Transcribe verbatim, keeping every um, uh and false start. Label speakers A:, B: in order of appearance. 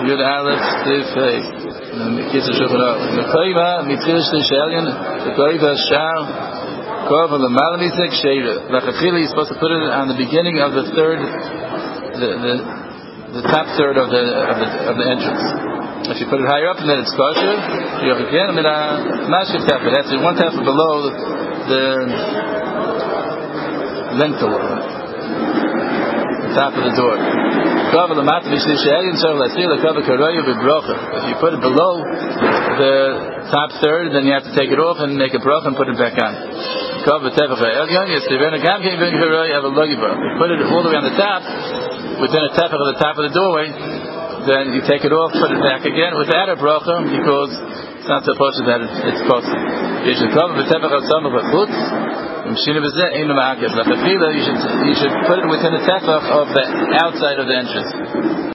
A: Yud Aleph Tifei. Kitzur Shulchan Aruch. Mekoiva mitchilas Shalyan. Mekoiva Shar. Kova Lamalisek Sheira. Lachachili is supposed to put it on the beginning of the third, the the, the top third of the of the of the entrance. If you put it higher up, and then it's kosher. You have again, I mean, mashif tefah. That's one tefah below the, the lintel, the top of the door. If you put it below the top third, then you have to take it off and make a bracha and put it back on. If you put it all the way on the top, within a tefach of the top of the doorway, then you take it off, put it back again without a bracha, because it's not supposed that it's supposed to. You should you should you should put it within the tefach of the outside of the entrance.